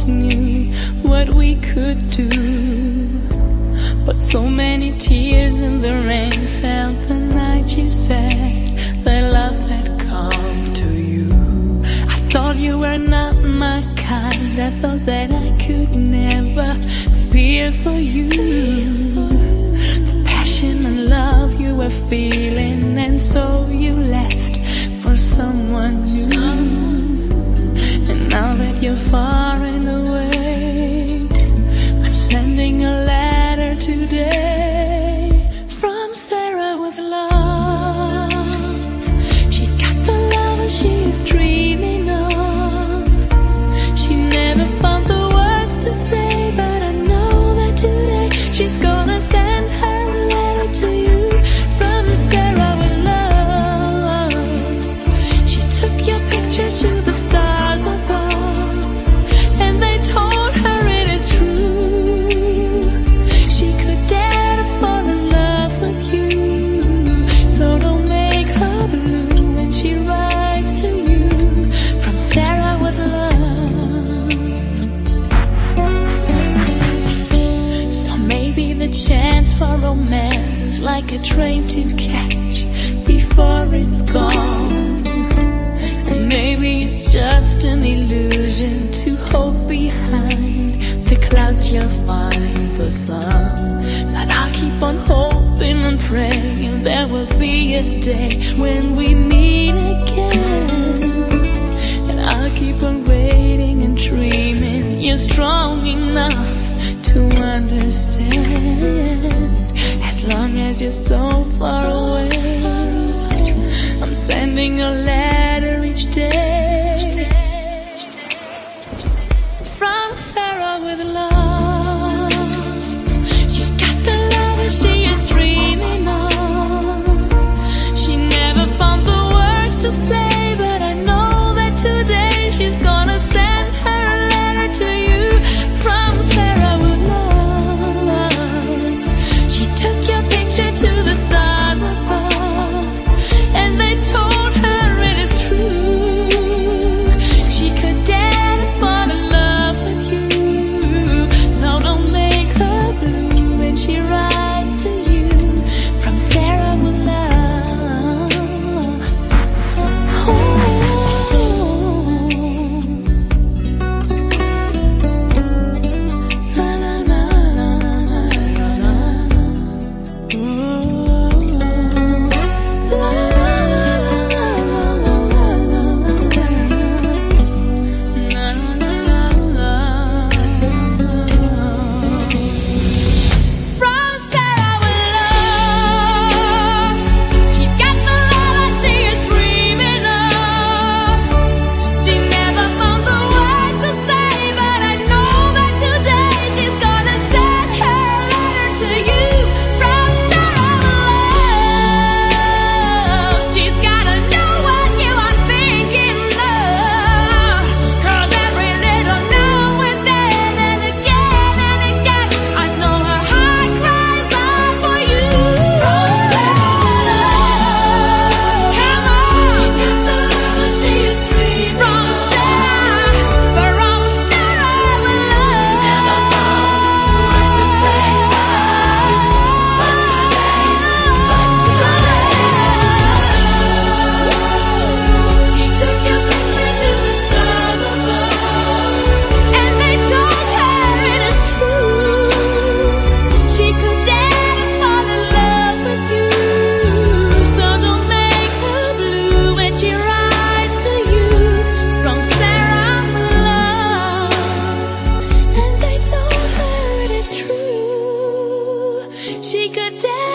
always knew what we could do. But so many tears in the rain fell the night you said that love had come to you. I thought you were not my kind. I thought that I could never feel for you the passion and love you were feeling, and so you left for someone new. And now that you're far and away, I'm sending a letter today from Sarah with love. She got the love she is dreaming of. She never found the words to say, but I know that today she's gonna send her letter to you from Sarah with love. She took your picture to the stars above, and they told her it is true. She could dare to fall in love with you, so don't make her blue when she writes to you from Sarah with love. So maybe the chance for romance is like a train to catch before it's gone. And maybe it's just an illusion to hope behind the clouds you'll find the sun. But I'll keep on hoping and praying there will be a day when we meet again. And I'll keep on waiting and dreaming you're strong enough to understand. As long as you're so far away, I'm sending a letter each day from Sarah with love. She got the love she is dreaming of. She never found the words to say, but I know that today she's gonna send her a letter to you from Sarah with love. She took your picture to the stars above, and they told her it is true. She could dare to fall in love with you, so don't make her blue when she writes to you from Sarah with love. Na, na, na, na, na, na. La, from Sarah with love. She got the love she is dreaming of. She never found the words to say, but I know that today she's gonna send her letter to you from Sarah with love. She's gotta know what you are thinking of, 'cause every little now and then and again, I know her heart cries out for you. From Sarah with love. Come on. She got the love she is dreaming from Sarah with love. Never found words to say, but today, she took your picture to the stars above, and they told her it is true. She could dare to fall in love with you, so don't make her blue when she writes to you from Sarah with love. And they told her it is true. She could dare